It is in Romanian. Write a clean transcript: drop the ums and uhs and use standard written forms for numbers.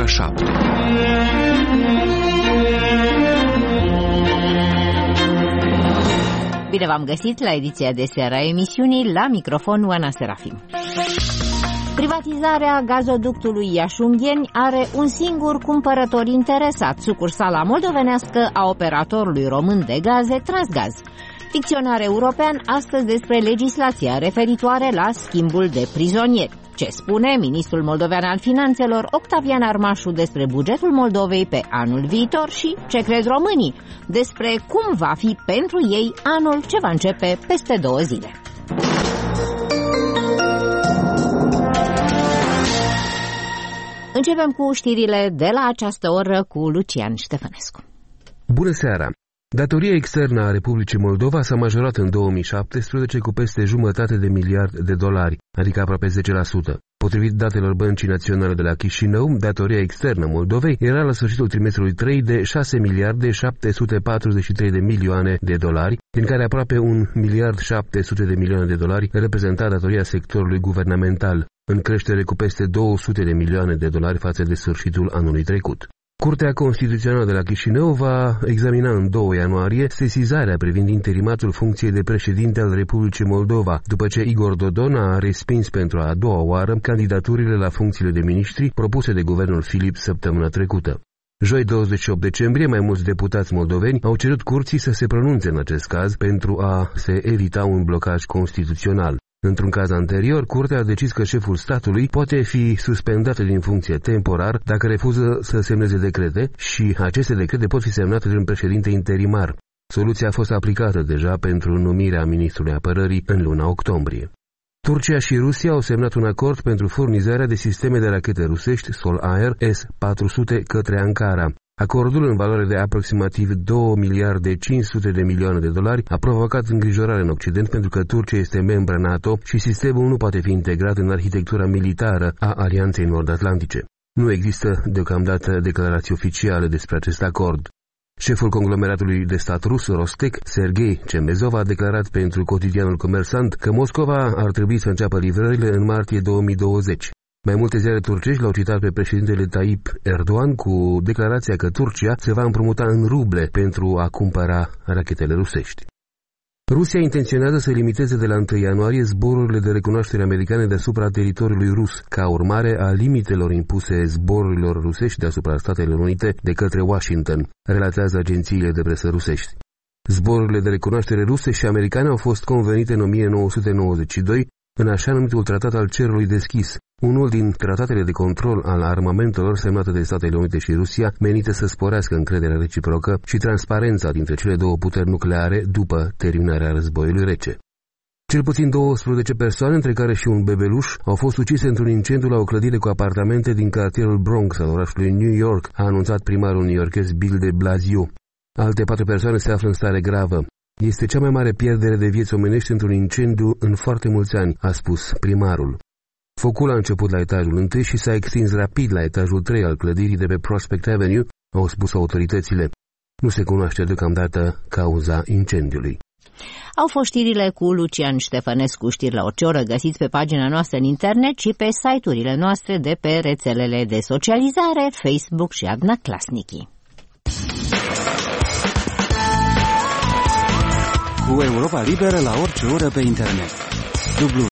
7. Bine v-am găsit la ediția de seară a emisiunii, la microfon Oana Serafim. Privatizarea gazoductului Iași-Ungheni are un singur cumpărător interesat, sucursala moldovenească a operatorului român de gaze Transgaz. Dicționar european astăzi despre legislația referitoare la schimbul de prizonieri. Ce spune ministrul moldovean al finanțelor Octavian Armașu despre bugetul Moldovei pe anul viitor și ce cred românii despre cum va fi pentru ei anul ce va începe peste 2 zile. Începem cu știrile de la această oră cu Lucian Ștefănescu. Bună seara! Datoria externă a Republicii Moldova s-a majorat în 2017 cu peste $1,5 miliard, adică aproape 10%. Potrivit datelor Băncii Naționale de la Chișinău, datoria externă Moldovei era la sfârșitul trimestrului 3 de $6,743 milioane, din care aproape $1,7 miliard reprezenta datoria sectorului guvernamental, în creștere cu peste $200 de milioane față de sfârșitul anului trecut. Curtea Constituțională de la Chișinău va examina în 2 ianuarie sesizarea privind interimatul funcției de președinte al Republicii Moldova, după ce Igor Dodon a respins pentru a 2-a oară candidaturile la funcțiile de miniștri propuse de guvernul Filip săptămâna trecută. Joi 28 decembrie, mai mulți deputați moldoveni au cerut curții să se pronunțe în acest caz pentru a se evita un blocaj constituțional. Într-un caz anterior, Curtea a decis că șeful statului poate fi suspendat din funcție temporar dacă refuză să semneze decrete și aceste decrete pot fi semnate de un președinte interimar. Soluția a fost aplicată deja pentru numirea ministrului apărării în luna octombrie. Turcia și Rusia au semnat un acord pentru furnizarea de sisteme de rachete rusești Sol-Air S-400 către Ankara. Acordul, în valoare de aproximativ $2,5 miliarde, a provocat îngrijorare în Occident pentru că Turcia este membră NATO și sistemul nu poate fi integrat în arhitectura militară a Alianței Nord-Atlantice. Nu există deocamdată declarații oficiale despre acest acord. Șeful conglomeratului de stat rus Rostec, Sergei Cemezov, a declarat pentru cotidianul Comersant că Moscova ar trebui să înceapă livrările în martie 2020. Mai multe ziare turcești l-au citat pe președintele Tayyip Erdogan cu declarația că Turcia se va împrumuta în ruble pentru a cumpăra rachetele rusești. Rusia intenționează să limiteze de la 1 ianuarie zborurile de recunoaștere americane deasupra teritoriului rus, ca urmare a limitelor impuse zborurilor rusești deasupra Statelor Unite de către Washington, relatează agențiile de presă rusești. Zborurile de recunoaștere ruse și americane au fost convenite în 1992 în așa numitul Tratat al Cerului Deschis, unul din tratatele de control al armamentelor semnate de Statele Unite și Rusia, menite să sporească încrederea reciprocă și transparența dintre cele 2 puteri nucleare după terminarea războiului rece. Cel puțin 12 persoane, între care și un bebeluș, au fost ucise într-un incendiu la o clădire cu apartamente din cartierul Bronx al orașului New York, a anunțat primarul newyorkez Bill de Blasio. Alte 4 persoane se află în stare gravă. Este cea mai mare pierdere de vieți omenești într-un incendiu în foarte mulți ani, a spus primarul. Focul a început la etajul 1 și s-a extins rapid la etajul 3 al clădirii de pe Prospect Avenue, au spus autoritățile. Nu se cunoaște deocamdată cauza incendiului. Au fost știrile cu Lucian Ștefănescu. Știri la orice oră găsiți pe pagina noastră în internet și pe site-urile noastre de pe rețelele de socializare, Facebook și Adna Klasniki. Cu Europa Liberă la orice oră pe internet.